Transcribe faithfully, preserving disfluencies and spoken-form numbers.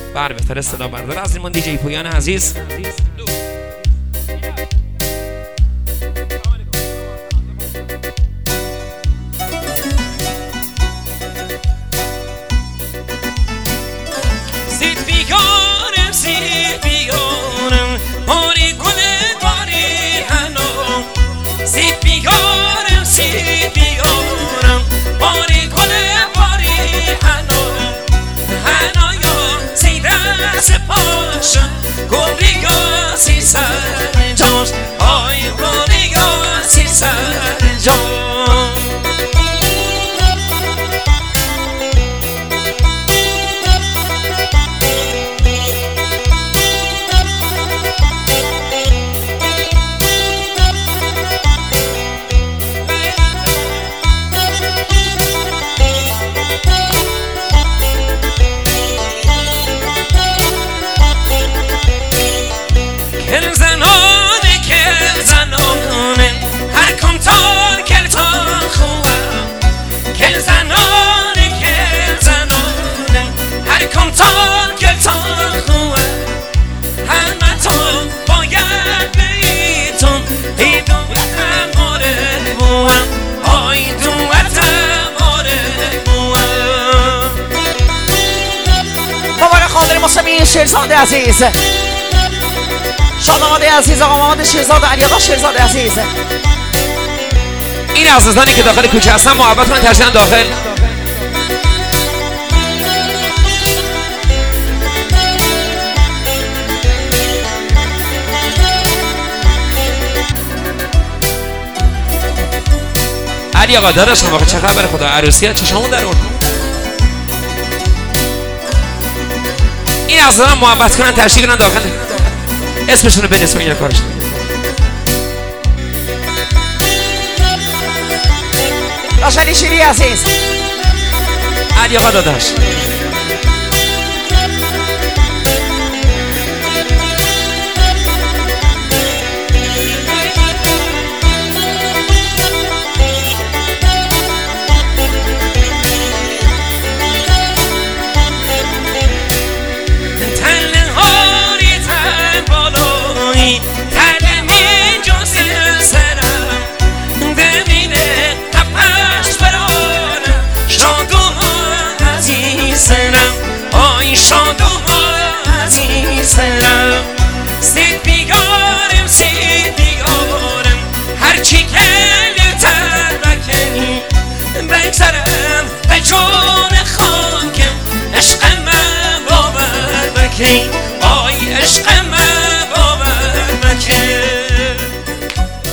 بر بهتر صدا بردار از این من دیجی پویان عزیز. سید بیگارم سید بیگارم باری گل باری هنو سید بیگارم سید بیگارم باری گل باری هنو هنایا سیدرس پاشم گوریگا سی سر جاش آی گوریگا سی سر جاش کل زنانه کل زنانه هر کمتار کل تان خوام کل زنانه کل زنانه هر کمتار کل تان خوام همه تو باید بیتون ای دوتم آره بوام آی دوتم آره بوام مبارک خاطر مستمعین شیرزاد عزیز، شاداماده عزیز، آقا محمد شیرزاد، علی‌آقا شیرزاد عزیز. این عزیزانی که داخل کوچه هستن محبتتون رو ترجیحاً داخل. علی آقا داداشم آقا چه خبر خدا عروسیه چشمون در اون. این عزیزان محبت کنن تشریف کنن داخل اسمشون رو بنویسن این کارش. راشدی شیری عزیز، علی آقا داداش آی شاد و عزیزم سید بیگارم سید بیگارم هرچی کلتر بکنی بگذرم به جون خاکم عشق من باور بکنی